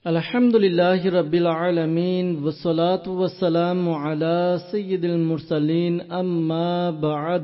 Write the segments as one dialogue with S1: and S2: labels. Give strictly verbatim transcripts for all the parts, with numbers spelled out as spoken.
S1: আলহামদুলিল্লাহি রাব্বিল আলামিন ওয়াসসালাতু ওয়াসসালামু আলা সাইয়্যিদিল মুরসালিন আম্মা বা'দ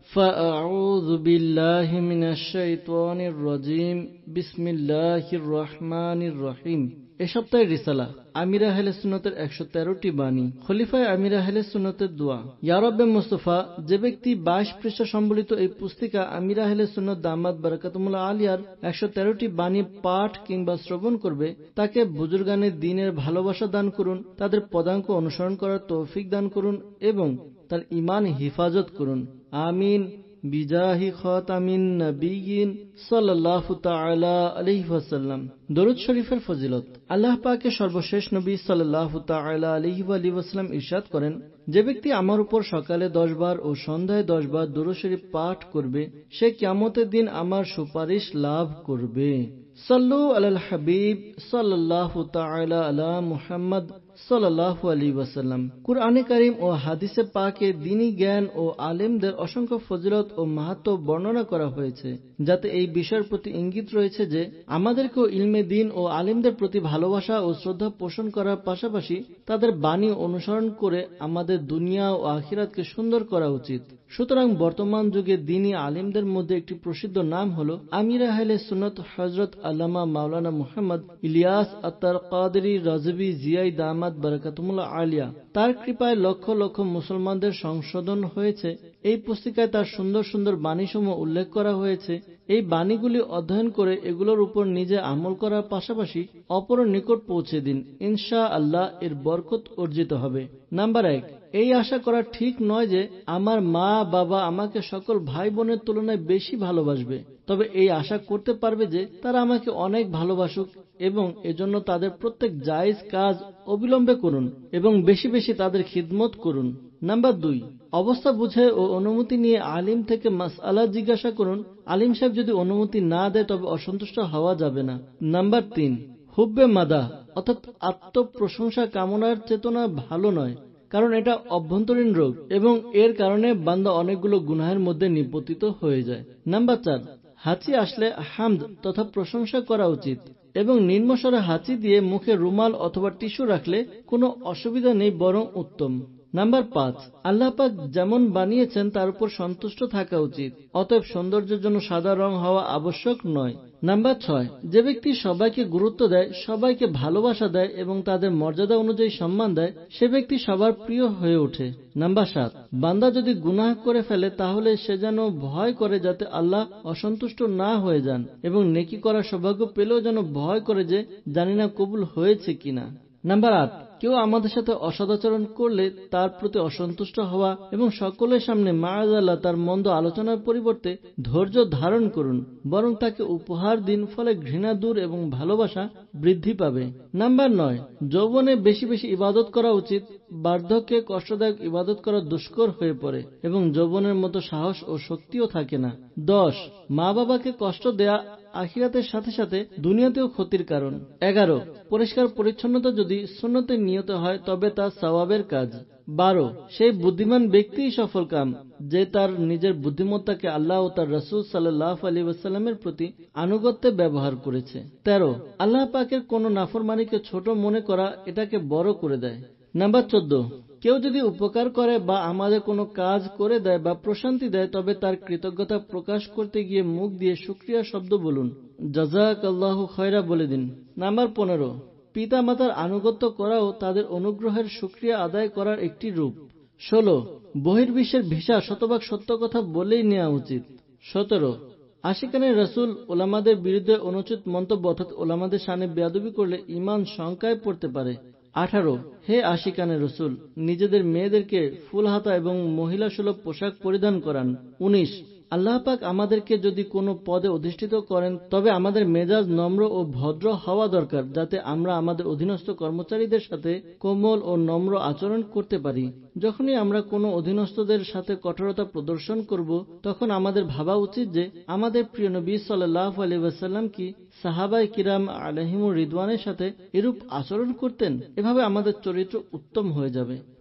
S1: ফাআউযু বিল্লাহি মিনাশ শাইতানির রাজীম বিসমিল্লাহির রহমানির রহিম। এ সপ্তাহের রিসালা আমির আহলে সুন্নাতের একশো তেরোটি বাণী, খলিফায়ে আমির আহলে সুন্নাতের দোয়া। ইয়া রাব্বে মুস্তাফা, যে ব্যক্তি বাইশ পৃষ্ঠা সম্বলিত এই পুস্তিকা আমির আহলে সুন্নাত দামাত বারাকাতুহুল আলিয়ার একশো তেরোটি বাণী পাঠ কিংবা শ্রবণ করবে, তাকে বুজুর্গানে দ্বীনের ভালোবাসা দান করুন, তাদের পদাঙ্ক অনুসরণ করার তৌফিক দান করুন এবং তার ঈমান হিফাজত করুন। আমিন বিজাহি খাতামিন নবিয়্যিন সাল্লাল্লাহু তাআলা আলাইহি ওয়াসাল্লাম। দরুদ শরীফের ফজিলত। আল্লাহ পাকের সর্বশেষ নবী সাল্লাল্লাহু তাআলা আলাইহি ওয়াসাল্লাম ইরশাদ করেন, যে ব্যক্তি আমার উপর সকালে দশ বার ও সন্ধ্যায় দশ বার দরুদ শরীফ পাঠ করবে, সে কিয়ামতের দিন আমার সুপারিশ লাভ করবে। সাল্লু আলাল হাবিব সাল্লাল্লাহু তাআলা আলা মুহাম্মদ সাল্লাল্লাহু আলাইহি ওয়াসাল্লাম। কুরআনে কারীম ও হাদিসে পাকে দ্বীনী জ্ঞান ও আলেমদের অসংখ্য ফজিলত ও মাহাত্ম্য বর্ণনা করা হয়েছে, যাতে এই বিষয়ের প্রতি ইঙ্গিত রয়েছে যে আমাদেরকেও ইলমে দ্বীন ও আলেমদের প্রতি ভালোবাসা ও শ্রদ্ধা পোষণ করার পাশাপাশি তাদের বাণী অনুসরণ করে আমাদের দুনিয়া ও আখিরাতকে সুন্দর করা উচিত। সুতরাং বর্তমান যুগে দ্বীনী আলেমদের মধ্যে একটি প্রসিদ্ধ নাম হল আমির আহলে সুন্নাত হযরত আল্লামা মাওলানা মুহাম্মদ ইলিয়াস আত্তার কাদেরী রাজভী জিয়াই দামাত বারাকাতুহুল আলিয়া। তার কৃপায় লক্ষ লক্ষ মুসলমানদের সংশোধন হয়েছে। এই পুস্তিকায় তার সুন্দর সুন্দর বাণীসমূহ উল্লেখ করা হয়েছে। এই বাণীগুলি অধ্যয়ন করে এগুলোর উপর নিজে আমল করার পাশাপাশি অপরের নিকট পৌঁছে দিন, ইনশা আল্লাহ এর বরকত অর্জিত হবে। নাম্বার এক, এই আশা করা ঠিক নয় যে আমার মা বাবা আমাকে সকল ভাই বোনের তুলনায় বেশি ভালোবাসবে, তবে এই আশা করতে পারবে যে তারা আমাকে অনেক ভালোবাসুক এবং এজন্য তাদের প্রত্যেক জায়েজ কাজ অবিলম্বে করুন এবং বেশি বেশি তাদের খিদমত করুন। নাম্বার দুই, অবস্থা বুঝে ও অনুমতি নিয়ে আলিম থেকে মাসআলা জিজ্ঞাসা করুন। আলিম সাহেব যদি অনুমতি না দেয় তবে অসন্তুষ্ট হওয়া যাবে না। নাম্বার তিন, হুব্বে মাদা অর্থাৎ আত্মপ্রশংসা কামনার চেতনা ভালো নয়, কারণ এটা অভ্যন্তরীণ রোগ এবং এর কারণে বান্দা অনেকগুলো গুনাহের মধ্যে নিপতিত হয়ে যায়। নাম্বার চার, হাঁচি আসলে হামদ তথা প্রশংসা করা উচিত এবং নিম্নস্বরে হাঁচি দিয়ে মুখে রুমাল অথবা টিস্যু রাখলে কোনো অসুবিধা নেই, বরং উত্তম। নাম্বার পাঁচ, আল্লাহ পাক যেমন বানিয়েছেন তার উপর সন্তুষ্ট থাকা উচিত, অতএব সৌন্দর্যের জন্য সাদা রং হওয়া আবশ্যক নয়। নাম্বার ছয়, যে ব্যক্তি সবাইকে গুরুত্ব দেয়, সবাইকে ভালোবাসা দেয় এবং তাদের মর্যাদা অনুযায়ী সম্মান দেয়, সে ব্যক্তি সবার প্রিয় হয়ে ওঠে। নাম্বার সাত, বান্দা যদি গুনাহ করে ফেলে তাহলে সে যেন ভয় করে যাতে আল্লাহ অসন্তুষ্ট না হয়ে যান এবং নেকি করার সৌভাগ্য পেলেও যেন ভয় করে যে জানি না কবুল হয়েছে কিনা। নাম্বার আট, কেউ আমাদের সাথে অসদাচরণ করলে তার প্রতি অসন্তুষ্ট হওয়া এবং সকলের সামনে মাআযাল্লাহ তার মন্দ আলোচনার পরিবর্তে ধৈর্য ধারণ করুন, বরং তাকে উপহার দিন, ফলে ঘৃণা দূর এবং ভালোবাসা বৃদ্ধি পাবে। নাম্বার নয়, যৌবনে বেশি বেশি ইবাদত করা উচিত। বার্ধক্যে কষ্টদায়ক ইবাদত করা দুষ্কর হয়ে পড়ে এবং যৌবনের মতো সাহস ও শক্তিও থাকে না। দশ, মা বাবাকে কষ্ট দেয়া আখিরাতের সাথে সাথে দুনিয়াতেও ক্ষতির কারণ। এগারো, পরিষ্কার পরিচ্ছন্নতা যদি সুন্নতে নিয়ত হয় তবে তা সওয়াবের কাজ। বারো, সেই বুদ্ধিমান ব্যক্তিই সফল কাম যে তার নিজের বুদ্ধিমত্তাকে আল্লাহ ও তার রাসূল সাল্লাল্লাহু আলাইহি ওয়াসাল্লামের প্রতি আনুগত্যে ব্যবহার করেছে। তেরো, আল্লাহ পাকের কোন নাফরমানিকে ছোট মনে করা এটাকে বড় করে দেয়। নাম্বার চোদ্দ, কেউ যদি উপকার করে বা আমাদের কোনো কাজ করে দেয় বা প্রশান্তি দেয় তবে তার কৃতজ্ঞতা প্রকাশ করতে গিয়ে মুখ দিয়ে শুকরিয়া শব্দ বলুন, জাযাকাল্লাহু খায়রা বলে দিন। নাম্বার পনেরো, পিতা মাতার আনুগত্য করাও তাদের অনুগ্রহের শুকরিয়া আদায় করার একটি রূপ। ষোলো, বহির্বিশ্বের ভিসা শতভাগ সত্য কথা বলেই নেওয়া উচিত। সতেরো, আশিকানে রাসূল ওলামাদের বিরুদ্ধে অনুচিত মন্তব্য অর্থাৎ ওলামাদের শানে বেয়াদবি করলে ঈমান শঙ্কায় পড়তে পারে। আঠারো, হে আশিকানে রাসূল, নিজেদের মেয়েদেরকে ফুল হাতা এবং মহিলা সুলভ পোশাক পরিধান করান। উনিশ, আল্লাহ পাক আমাদেরকে যদি কোনো পদে অধিষ্ঠিত করেন তবে আমাদের মেজাজ নম্র ও ভদ্র হওয়া দরকার, যাতে আমরা আমাদের অধীনস্থ কর্মচারীদের সাথে কোমল ও নম্র আচরণ করতে পারি। যখনই আমরা কোনো অধীনস্থদের সাথে কঠোরতা প্রদর্শন করব তখন আমাদের ভাবা উচিত যে আমাদের প্রিয় নবী সাল্লাল্লাহু আলাইহি ওয়াসাল্লাম কি সাহাবায়ে কিরাম আলাইহিমুর রিদওয়ানের সাথে এরূপ আচরণ করতেন। এভাবে আমাদের চরিত্র উত্তম হয়ে যাবে।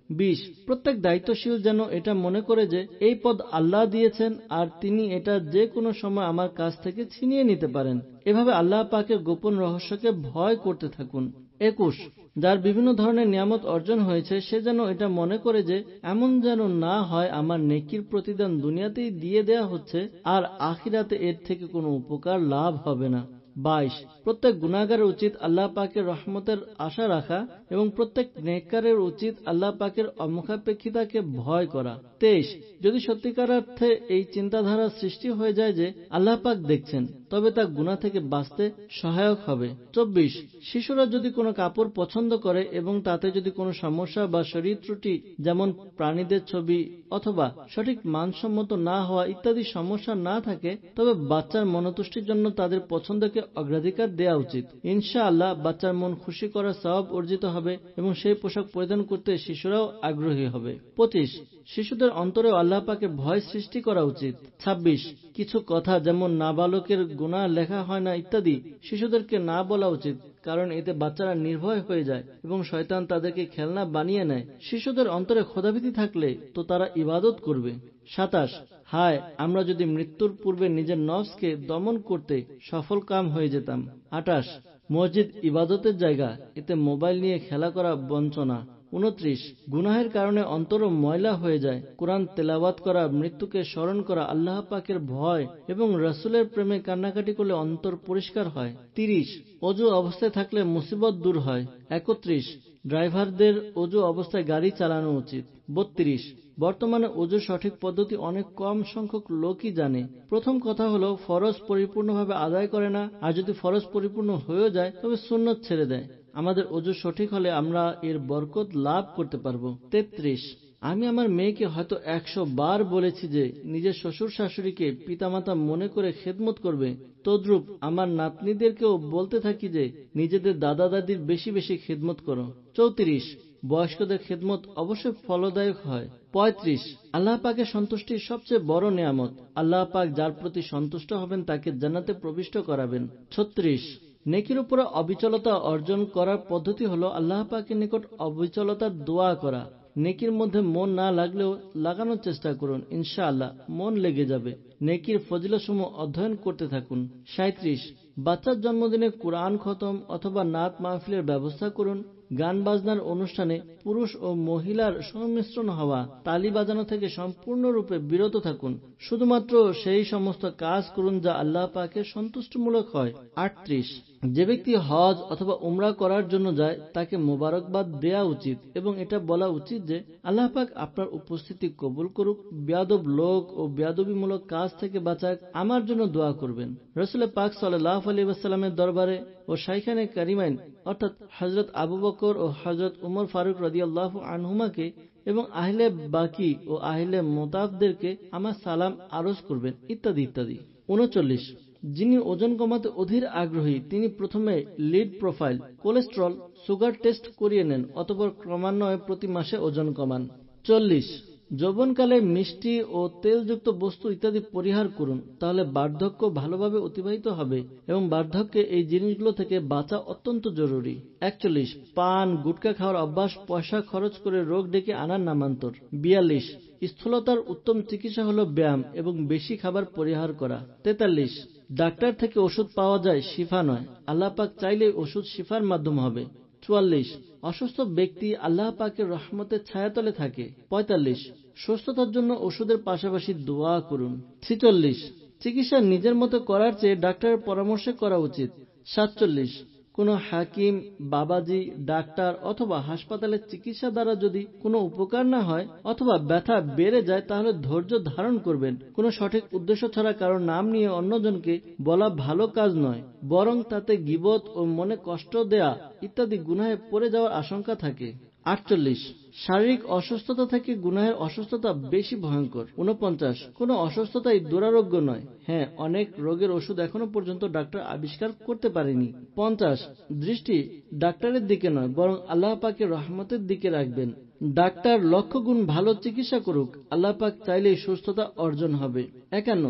S1: বিশ প্রত্যেক দায়িত্বশীল যেন এটা মনে করে যে এই পদ আল্লাহ দিয়েছেন আর তিনি এটা যে কোনো সময় আমার কাছ থেকে ছিনিয়ে নিতে পারেন। এভাবে আল্লাহ পাকের গোপন রহস্যকে ভয় করতে থাকুন। একুশ যার বিভিন্ন ধরনের নিয়ামত অর্জন হয়েছে সে যেন এটা মনে করে যে এমন যেন না হয় আমার নেকির প্রতিদান দুনিয়াতেই দিয়ে দেয়া হচ্ছে আর আখিরাতে এর থেকে কোনো উপকার লাভ হবে না। বাইশ প্রত্যেক গুনাহগারের উচিত আল্লাহ পাকের রহমতের আশা রাখা এবং প্রত্যেক নেককারের উচিত আল্লাহ পাকের অমুখাপেক্ষিতাকে ভয় করা। তেইশ যদি সত্যিকার অর্থে এই চিন্তাধারা সৃষ্টি হয়ে যায় যে আল্লাহ পাক দেখছেন তবে তা গুনাহ থেকে বাঁচতে সহায়ক হবে। চব্বিশ শিশুরা যদি কোনো কাপড় পছন্দ করে এবং তাতে যদি কোনো সমস্যা বা শরীর ত্রুটি যেমন প্রাণীদের ছবি অথবা সঠিক মানসম্মত না হওয়া ইত্যাদি সমস্যা না থাকে তবে বাচ্চার মনোতুষ্টির জন্য তাদের পছন্দকে অগ্রাধিকার দেওয়া উচিত। ইনশাআল্লাহ বাচ্চার মন খুশি করার সওয়াব অর্জিত হবে এবং সেই পোশাক পরিধান করতে শিশুরাও আগ্রহী হবে। পঁচিশ শিশুদের অন্তরে আল্লাহ পাকের ভয় সৃষ্টি করা উচিত। ছাব্বিশ কিছু কথা যেমন নাবালকের গুনাহ লেখা হয় না ইত্যাদি শিশুদেরকে না বলা উচিত, কারণ এতে বাচ্চারা নির্ভয় হয়ে যায় এবং শয়তান তাদেরকে খেলনা বানিয়ে নেয়। শিশুদের অন্তরে খোদাভীতি থাকলে তো তারা ইবাদত করবে। সাতাশ হায় আমরা যদি মৃত্যুর পূর্বে নিজের নফসকে দমন করতে সফল কাম হয়ে যেতাম। আটাশ মসজিদ ইবাদতের জায়গা, এতে মোবাইল নিয়ে খেলা করা বঞ্চনা। উনত্রিশ গুনাহের কারণে অন্তর ময়লা হয়ে যায়। কোরআন তেলাওয়াত করা, মৃত্যুকে স্মরণ করা, আল্লাহ পাকের ভয় এবং রাসূলের প্রেমে কান্নাকাটি করলে অন্তর পরিষ্কার হয়। তিরিশ অজু অবস্থায় থাকলে মুসিবত দূর হয়। একত্রিশ ড্রাইভারদের অজু অবস্থায় গাড়ি চালানো উচিত। বত্রিশ বর্তমানে অজুর সঠিক পদ্ধতি অনেক কম সংখ্যক লোকই জানে। প্রথম কথা হলো ফরজ পরিপূর্ণভাবে আদায় করে না, আর যদি ফরজ পরিপূর্ণ হয়েও যায় তবে সুন্নত ছেড়ে দেয়। আমাদের অজু সঠিক হলে আমরা এর বরকত লাভ করতে পারবো। তেত্রিশ আমি আমার মেয়েকে হয়তো একশো বার বলেছি যে নিজের শ্বশুর শাশুড়িকে পিতামাতা মনে করে খেদমত করবে, তদ্রূপ আমার নাতনিদেরকেও বলতে থাকি যে নিজেদের দাদা দাদির বেশি বেশি খেদমত করো। চৌত্রিশ বয়স্কদের খেদমত অবশ্যই ফলদায়ক হয়। পঁয়ত্রিশ আল্লাহ পাকের সন্তুষ্টি সবচেয়ে বড় নেয়ামত। আল্লাহ পাক যার প্রতি সন্তুষ্ট হবেন তাকে জান্নাতে প্রবিষ্ট করাবেন। ছত্রিশ নেকির উপরে অবিচলতা অর্জন করার পদ্ধতি হলো আল্লাহ পাকের নিকট অবিচলতার দোয়া করা। নেকির মধ্যে মন না লাগলেও লাগানোর চেষ্টা করুন, ইনশাআল্লাহ মন লেগে যাবে। নেকির ফজিলতসমূহ অধ্যয়ন করতে থাকুন। সাঁইত্রিশ বাচ্চার জন্মদিনে কুরআন খতম অথবা নাত মাহফিলের ব্যবস্থা করুন। গান বাজনার অনুষ্ঠানে পুরুষ ও মহিলার সংমিশ্রণ হওয়া, তালি বাজানো থেকে সম্পূর্ণরূপে বিরত থাকুন। শুধুমাত্র সেই সমস্ত কাজ করুন যা আল্লাহ পাকের সন্তুষ্টমূলক হয়। আটত্রিশ যে ব্যক্তি হজ অথবা উমরা করার জন্য যায় তাকে মোবারকবাদ দেয়া উচিত এবং এটা বলা উচিত যে আল্লাহ পাক আপনার উপস্থিতি কবুল করুক, বেয়াদব লোক ও বেয়াদবিমূলক কাজ থেকে বাঁচাক, আমার জন্য দোয়া করবেন। রাসূল পাক সাল্লাল্লাহু আলাইহি ওয়াসাল্লামের দরবারে ও শাইখানে কারিমাইন অর্থাৎ হযরত আবু বকর ও হযরত উমর ফারুক রাদিয়াল্লাহু আনহুমাকে এবং আহলে বাকি ও আহলে মুতাফদেরকে আমার সালাম আরজ করবেন ইত্যাদি ইত্যাদি। উনচল্লিশ যিনি ওজন কমাতে অধীর আগ্রহী তিনি প্রথমে lipid profile, cholesterol, sugar test করিয়ে নেন, অতঃপর ক্রমান্বয়ে প্রতি মাসে ওজন কমান। চল্লিশ যৌবনকালে মিষ্টি ও তেলযুক্ত বস্তু ইত্যাদি পরিহার করুন, তাহলে বার্ধক্য ভালোভাবে অতিবাহিত হবে এবং বার্ধক্যে এই জিনিসগুলো থেকে বাঁচা অত্যন্ত জরুরি। একচল্লিশ পান গুটখা খাওয়ার অভ্যাস পয়সা খরচ করে রোগ ডেকে আনার নামান্তর। বিয়াল্লিশ স্থূলতার উত্তম চিকিৎসা হলো ব্যায়াম এবং বেশি খাবার পরিহার করা। তেতাল্লিশ ডাক্তার থেকে ওষুধ পাওয়া যায়, শিফা নয়। আল্লাহ পাক চাইলে ওষুধ শিফার মাধ্যম হবে। চুয়াল্লিশ অসুস্থ ব্যক্তি আল্লাহ পাকের রহমতের ছায়াতলে থাকে। পঁয়তাল্লিশ সুস্থতার জন্য ওষুধের পাশাপাশি দোয়া করুন। ছিচল্লিশ চিকিৎসা নিজের মতো করার চেয়ে ডাক্তারের পরামর্শে করা উচিত। সাতচল্লিশ কোনো হাকিম, বাবাজি, ডাক্তার অথবা হাসপাতালের চিকিৎসা দ্বারা যদি কোনো উপকার না হয় অথবা ব্যথা বেড়ে যায় তাহলে ধৈর্য ধারণ করবেন। কোনো সঠিক উদ্দেশ্য ছাড়া কারো নাম নিয়ে অন্যজনকে বলা ভালো কাজ নয়, বরং তাতে গীবত ও মনে কষ্ট দেয়া ইত্যাদি গুনাহে পড়ে যাওয়ার আশঙ্কা থাকে। আটচল্লিশ শারীরিক অসুস্থতা থেকে গুনাহের অসুস্থতা বেশি ভয়ঙ্কর। উনপঞ্চাশ কোনো অসুস্থতাই দুরারোগ্য নয়। হ্যাঁ, অনেক রোগের ওষুধ এখনো পর্যন্ত ডাক্তার আবিষ্কার করতে পারেনি। পঞ্চাশ দৃষ্টি ডাক্তারের দিকে নয় বরং আল্লাহ পাকের রহমতের দিকে রাখবেন। ডাক্তার লক্ষ গুণ ভালো চিকিৎসা করুক, আল্লাহ পাক চাইলেই সুস্থতা অর্জন হবে। একান্ন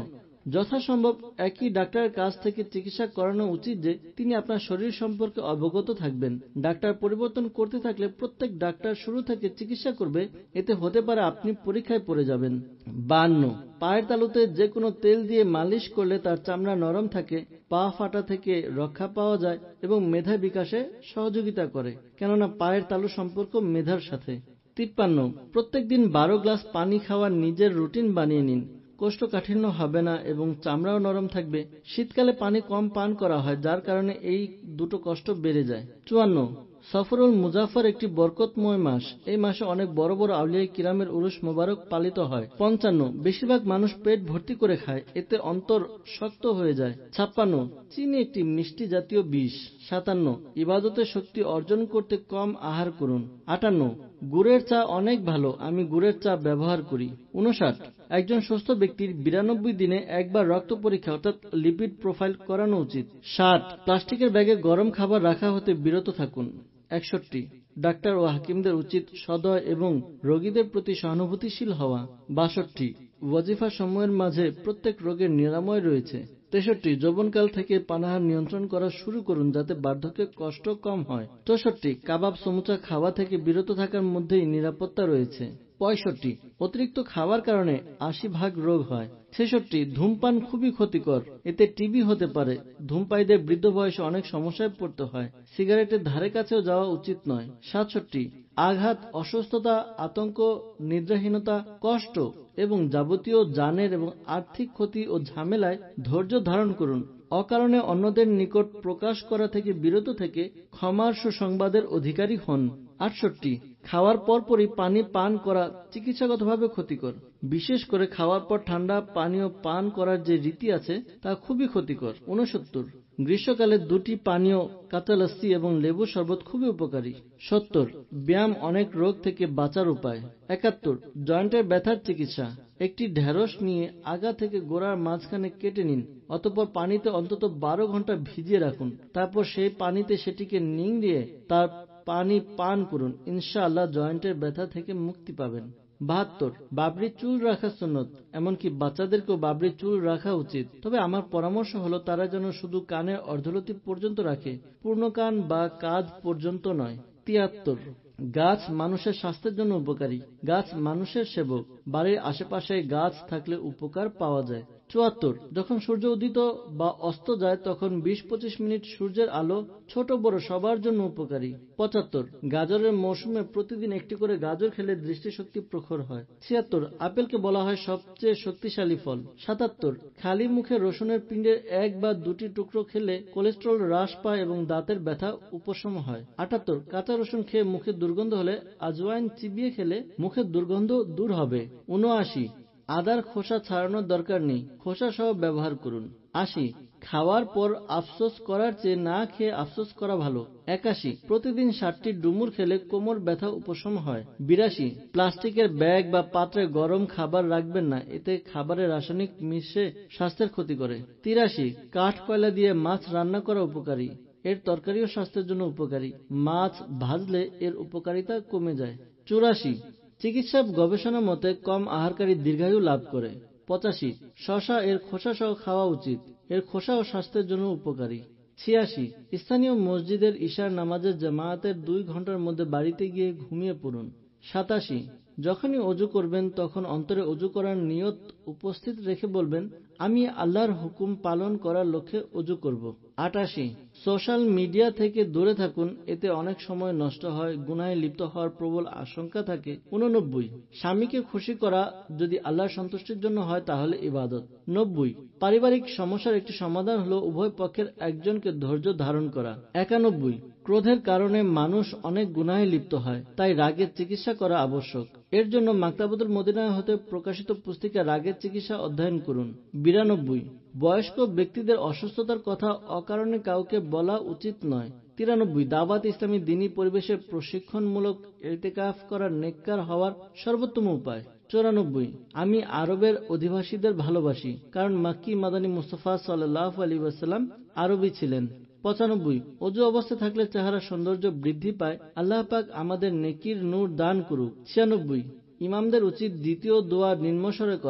S1: যথাসম্ভব একই ডাক্তারের কাছ থেকে চিকিৎসা করানো উচিত যে তিনি আপনার শরীর সম্পর্কে অবগত থাকবেন। ডাক্তার পরিবর্তন করতে থাকলে প্রত্যেক ডাক্তার শুরু থেকে চিকিৎসা করবে, এতে হতে পারে আপনি পরীক্ষায় পড়ে যাবেন। বান্ন, পায়ের তালুতে যে কোনো তেল দিয়ে মালিশ করলে তার চামড়া নরম থাকে, পা ফাটা থেকে রক্ষা পাওয়া যায় এবং মেধা বিকাশে সহযোগিতা করে, কেননা পায়ের তালু সম্পর্ক মেধার সাথে। তিপ্পান্ন, প্রত্যেক দিন বারো গ্লাস পানি খাওয়ার নিজের রুটিন বানিয়ে নিন। কোষ্ঠকাঠিন্য হবে না এবং চামড়াও নরম থাকবে। শীতকালে পানি কম পান করা হয়, যার কারণে এই দুটো কষ্ট বেড়ে যায়। চুয়ান্ন, সফরুল মুজাফফর একটি বরকতময় মাস। এই মাসে অনেক বড় বড় আউলিয়া কিরামের উরুস মোবারক পালিত হয়। পঞ্চান্ন, বেশিরভাগ মানুষ পেট ভর্তি করে খায়, এতে অন্তর শক্ত হয়ে যায়। ছাপ্পান্ন, চিনি একটি মিষ্টি জাতীয় বিষ। সাতান্ন, ইবাদতের শক্তি অর্জন করতে কম আহার করুন। আটান্ন, গুড়ের চা অনেক ভালো, আমি গুড়ের চা ব্যবহার করি। উনষাট, একজন সুস্থ ব্যক্তির বিরানব্বই দিনে একবার রক্ত পরীক্ষা অর্থাৎ লিপিড প্রোফাইল করানো উচিত। ষাট, প্লাস্টিকের ব্যাগে গরম খাবার রাখা হতে বিরত থাকুন। একষট্টি, ডাক্তার ও হাকিমদের উচিত সদয় এবং রোগীদের প্রতি সহানুভূতিশীল হওয়া। বাষট্টি, ওয়াজিফা সময়ের মাঝে প্রত্যেক রোগের নিরাময় রয়েছে। তেষট্টি, যৌবনকাল থেকে পানাহার নিয়ন্ত্রণ করা শুরু করুন যাতে বার্ধক্যে কষ্ট কম হয়। চৌষট্টি, কাবাব সমুচা খাওয়া থেকে বিরত থাকার মধ্যেই নিরাপত্তা রয়েছে। পঁয়ষট্টি, অতিরিক্ত খাওয়ার কারণে আশি ভাগ রোগ হয়। ছেষট্টি, ধূমপান খুবই ক্ষতিকর, এতে টিবি হতে পারে। ধূমপায়ীদের বৃদ্ধ বয়সে অনেক সমস্যায় পড়তে হয়, সিগারেটের ধারে কাছেও যাওয়া উচিত নয়। সাতষট্টি, আঘাত, অসুস্থতা, আতঙ্ক, নিদ্রাহীনতা, কষ্ট এবং যাবতীয় জানের এবং আর্থিক ক্ষতি ও ঝামেলায় ধৈর্য ধারণ করুন। অকারণে অন্যদের নিকট প্রকাশ করা থেকে বিরত থেকে ক্ষমার সুসংবাদের অধিকারী হন। আটষট্টি, খাওয়ার পরপরই পানি পান করা চিকিৎসাগতভাবে ক্ষতিকর। বিশেষ করে খাওয়ার পর ঠান্ডা পানীয় পান করার যে রীতি আছে তা খুবই ক্ষতিকর। ঊনসত্তর, গ্রীষ্মকালে দুটি পানীয় কাঁচা লস্যি এবং লেবু শরবত খুবই উপকারী। সত্তর, ব্যায়াম অনেক রোগ থেকে বাঁচার উপায়। একাত্তর, জয়েন্টের ব্যথার চিকিৎসা। একটি ঢেঁড়স নিয়ে আগা থেকে গোড়ার মাঝখানে কেটে নিন, অতঃপর পানিতে অন্তত বারো ঘন্টা ভিজিয়ে রাখুন। তারপর সেই পানিতে সেটিকে নিংড়িয়ে তার পানি পান করুন, ইনশাআল্লাহ জয়েন্টের ব্যথা থেকে মুক্তি পাবেন। বাহাত্তর, বাবরি চুল রাখা সুন্নত, এমনকি বাচ্চাদেরকেও বাবরি চুল রাখা উচিত, তবে আমার পরামর্শ হলো তারা যেন শুধু কানের অর্ধলতি পর্যন্ত রাখে, পূর্ণ কান বা কাঁধ পর্যন্ত নয়। তিয়াত্তর, গাছ মানুষের স্বাস্থ্যের জন্য উপকারী, গাছ মানুষের সেবক, বাড়ির আশেপাশে গাছ থাকলে উপকার পাওয়া যায়। চুয়াত্তর, যখন সূর্য উদিত বা অস্ত যায় তখন বিশ পঁচিশ মিনিট সূর্যের আলো ছোট বড় সবার জন্য উপকারী। পঁচাত্তর, গাজরের মৌসুমে প্রতিদিন একটি করে গাজর খেলে দৃষ্টিশক্তি প্রখর হয়। ছিয়াত্তর, আপেলকে বলা হয় সবচেয়ে শক্তিশালী ফল। সাতাত্তর, খালি মুখে রসুনের পিণ্ডের এক বা দুটি টুকরো খেলে কোলেস্টেরল হ্রাস পায় এবং দাঁতের ব্যথা উপশম হয়। আটাত্তর, কাঁচা রসুন খেয়ে মুখে দুর্গন্ধ হলে আজওয়াইন চিবিয়ে খেলে মুখের দুর্গন্ধ দূর হবে। উনআশি, আদার খোসা ছাড়ানোর দরকার নেই, খোসা সহ ব্যবহার করুন। আশি, খাওয়ার পর আফসোস করার চেয়ে না খেয়ে আফসোস করা ভালো। একাশি, প্রতিদিন ষাটটি ডুমুর খেলে কোমর ব্যথা উপশম হয়। বিরাশি, প্লাস্টিকের ব্যাগ বা পাত্রে গরম খাবার রাখবেন না, এতে খাবারের রাসায়নিক মিশে স্বাস্থ্যের ক্ষতি করে। তিরাশি, কাঠ কয়লা দিয়ে মাছ রান্না করা উপকারী, এর তরকারিও স্বাস্থ্যের জন্য উপকারী, মাছ ভাজলে এর উপকারিতা কমে যায়। চুরাশি, চিকিৎসা গবেষণা মতে কম আহারকারী দীর্ঘায়ু লাভ করে। পঁচাশি, শশা এর খোসা সহ খাওয়া উচিত, এর খোসাও স্বাস্থ্যের জন্য উপকারী। ছিয়াশি, স্থানীয় মসজিদের ইশার নামাজের জামায়াতের দুই ঘন্টার মধ্যে বাড়িতে গিয়ে ঘুমিয়ে পড়ুন। সাতাশি, যখনই অজু করবেন তখন অন্তরে অজু করার নিয়ত উপস্থিত রেখে বলবেন, আমি আল্লাহর হুকুম পালন করার লক্ষ্যে অজু করব। আটাশি, সোশ্যাল মিডিয়া থেকে দূরে থাকুন, এতে অনেক সময় নষ্ট হয়, গুনাহে লিপ্ত হওয়ার প্রবল আশঙ্কা থাকে। উননব্বই, স্বামীকে খুশি করা যদি আল্লাহর সন্তুষ্টির জন্য হয় তাহলে ইবাদত। নব্বই, পারিবারিক সমস্যার একটি সমাধান হলো উভয় পক্ষের একজনকে ধৈর্য ধারণ করা। একানব্বই, ক্রোধের কারণে মানুষ অনেক গুনাহে লিপ্ত হয়, তাই রাগের চিকিৎসা করা আবশ্যক। এর জন্য মাকতাবুল মদিনা হতে প্রকাশিত পুস্তিকা রাগের চিকিৎসা অধ্যয়ন করুন। বিরানব্বই, বয়স্ক ব্যক্তিদের অসুস্থতার কথা অকারণে কাউকে বলা উচিত নয়। তিরানব্বই, দাওয়াত ইসলামী দ্বীনী পরিবেশে প্রশিক্ষণমূলক ইতিকাফ করা নেককার হওয়ার সর্বোত্তম উপায়। চৌরানব্বই, আমি আরবের অধিবাসীদের ভালোবাসি, কারণ মাক্কি মাদানী মুস্তাফা সাল্লাল্লাহু আলাইহি ওয়াসাল্লাম আরবি ছিলেন। পঁচানব্বই, অজু অবস্থায় থাকলে চেহারা সৌন্দর্য বৃদ্ধি পায়, আল্লাহ পাক আমাদের নেকির নূর দান করুক। ছিয়ানব্বই, ইমামদের উচিত দ্বিতীয় দোয়া নিম্নস্বরে করা,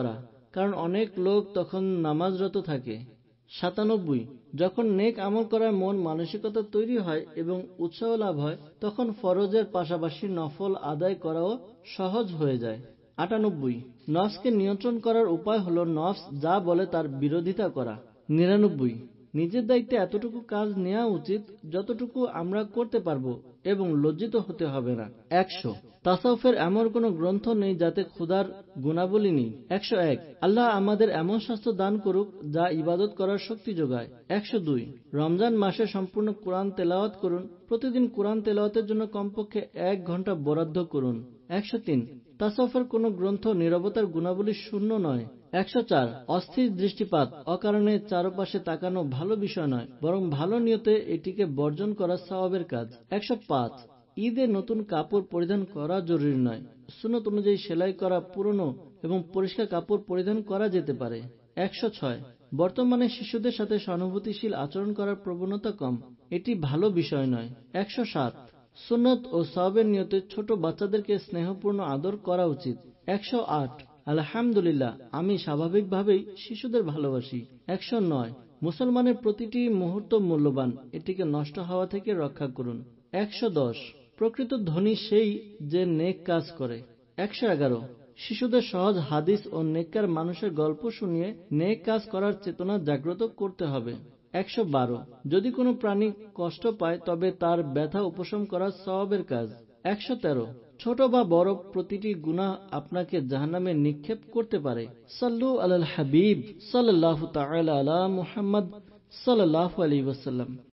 S1: কারণ অনেক লোক তখন নামাজরত থাকে। সাতানব্বই, যখন নেক আমল করার মন মানসিকতা তৈরি হয় এবং উৎসাহ লাভ হয়, তখন ফরজের পাশাপাশি নফল আদায় করাও সহজ হয়ে যায়। আটানব্বই, নফসকে নিয়ন্ত্রণ করার উপায় হলো নফস যা বলে তার বিরোধিতা করা। নিরানব্বই, নিজের দায়িত্বে এতটুকু কাজ নেওয়া উচিত যতটুকু আমরা করতে পারবো এবং লজ্জিত হতে হবে না। একশো, তাসাউফের এমন কোন গ্রন্থ নেই যাতে ক্ষুধার গুণাবলী নেই। একশো এক, আল্লাহ আমাদের এমন স্বাস্থ্য দান করুক যা ইবাদত করার শক্তি যোগায়। একশো দুই, রমজান মাসে সম্পূর্ণ কোরআন তেলাওয়াত করুন। প্রতিদিন কোরআন তেলাওয়াতের জন্য কমপক্ষে এক ঘন্টা বরাদ্দ করুন। একশো তিন, তাসাউফের কোন গ্রন্থ নীরবতার গুণাবলী শূন্য নয়। একশো চার, অস্থির দৃষ্টিপাত, অকারণে চারপাশে তাকানো ভালো বিষয় নয়, বরং ভালো নিয়তে এটিকে বর্জন করা সওয়াবের কাজ। একশো পাঁচ, ঈদে নতুন কাপড় পরিধান করা জরুরি নয়। সুন্নত অনুযায়ী সেলাই করা পুরনো এবং পরিষ্কার কাপড় পরিধান করা যেতে পারে। একশো ছয়, বর্তমানে শিশুদের সাথে সহানুভূতিশীল আচরণ করার প্রবণতা কম, এটি ভালো বিষয় নয়। একশো সাত, সুন্নত ও সওয়াবের নিয়তে ছোট বাচ্চাদেরকে স্নেহপূর্ণ আদর করা উচিত। একশো আট, আলহামদুলিল্লাহ, আমি স্বাভাবিকভাবেই শিশুদের ভালোবাসি। একশো নয়, মুসলমানের প্রতিটি মুহূর্ত মূল্যবান, এটিকে নষ্ট হওয়া থেকে রক্ষা করুন। একশো দশ, প্রকৃত ধনী সেই যে নেক কাজ করে। একশো এগারো, শিশুদের সহজ হাদিস ও নেককার মানুষের গল্প শুনিয়ে নেক কাজ করার চেতনা জাগ্রত করতে হবে। একশো বারো, যদি কোনো প্রাণী কষ্ট পায় তবে তার ব্যথা উপশম করা সওয়াবের কাজ। একশো তেরো, ছোট বা বড় প্রতিটি গুনাহ আপনাকে জাহান্নামে নিক্ষেপ করতে পারে। সাল্লু আলাল হাবিব সাল্লাল্লাহু তাআলা আলা মুহাম্মদ সাল্লাল্লাহু আলাইহি ওয়াসাল্লাম।